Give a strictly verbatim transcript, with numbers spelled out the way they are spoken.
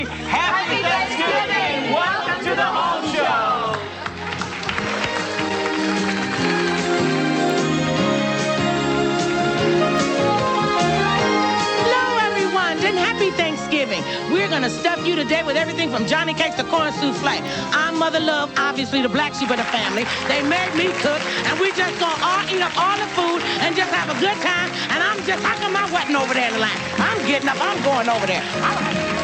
Happy Thanksgiving! Welcome to the Home Show! Hello, everyone, and happy Thanksgiving. We're going to stuff you today with everything from Johnny cakes to corn souffle. I'm Mother Love, obviously the black sheep of the family. They made me cook, and we just going to all eat up all the food and just have a good time. And I'm just, how come I'm wetting over there in the line? I'm getting up, I'm going over there. All right.